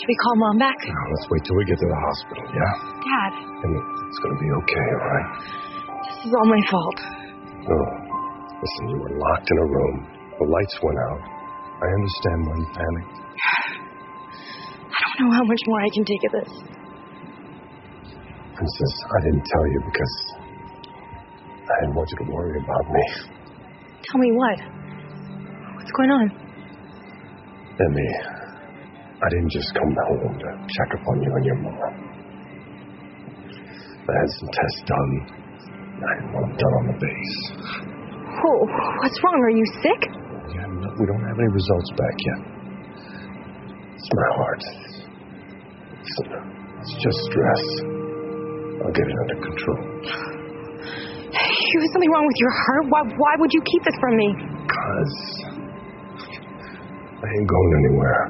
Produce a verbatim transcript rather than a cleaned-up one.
we call Mom back? No, let's wait till we get to the hospital, yeah? Dad. And it's going to be okay, all right? This is all my fault. No. Listen, you were locked in a room. The lights went out. I understand why you panicked. I don't know how much more I can take of this. Princess, I didn't tell you because I didn't want you to worry about me. Tell me what? What's going on? Emmy, I didn't just come home to check up on you and your mom. I had some tests done. I didn't want them done on the base. Oh, what's wrong? Are you sick? Yeah, no, we don't have any results back yet. It's my heart. It's, it's just stress. I'll get it under control. There's something wrong with your heart. Why, why would you keep this from me? Because I ain't going anywhere.